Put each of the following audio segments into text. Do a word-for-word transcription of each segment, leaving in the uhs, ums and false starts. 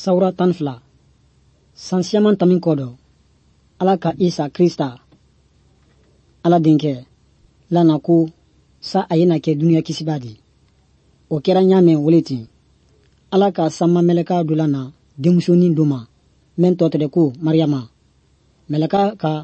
Saura tanfla. Sansiaman tamin kodo. Ala ka Isa Krista. Ala denke. Lana ko sa ayena ke dunia kisibadi. O kera nyame woleti. Ala ka sama meleka dulana demusonin doma. Men totere ko Mariama. Meleka ka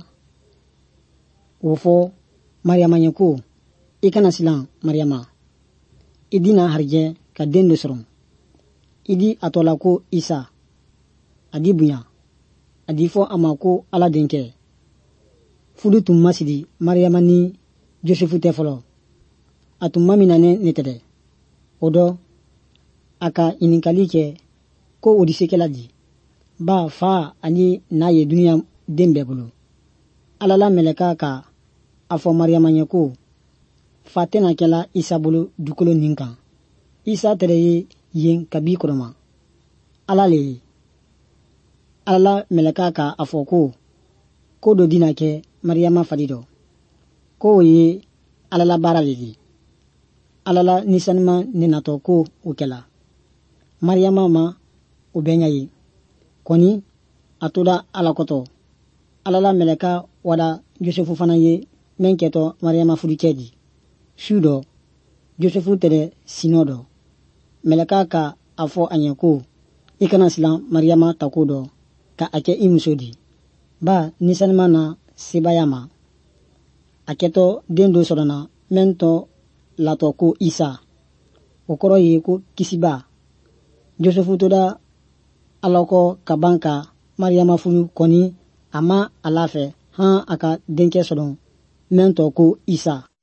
wofo Mariama nyeko. Ikana silang Mariama. Idina harje ka dendo soron. Idi atola ko Isa. Adi bunya. Adi fo amako ala denke. Fudu tum masidi Mariama ni Josefu tefolo. Atum maminane netede. Odo aka ininkali ke ko odiseke ladi. Ba fa ani naye dunia dembe bulu. Alala meleka ka afo Mariama nyeko. Fatena kela Isa bulu dukolo ninkan. Isa tere yen kabi koroma. Alale. Alala meleka ka afo ko. Ko do dina ke Mariama fadido. Ko ye alala bara lidi. Alala nisanima ninato ko ukela. Mariama ma ubenya yi. Koni atoda alakoto. Alala meleka wada Josefu fana ye menketo Mariama fudikedi. Shudo Josefu tere sinodo. Meleka ka afo anyako. Ikana silang Mariama takodo. Ka ake imusodi. Ba nisanima na sebayama. Aketo dendo sorana mento lato ko Isa. Okoro ye ko kisiba. Josefu toda alako kabanka Mariama furu koni ama alafe han aka denke soron mento ko Isa.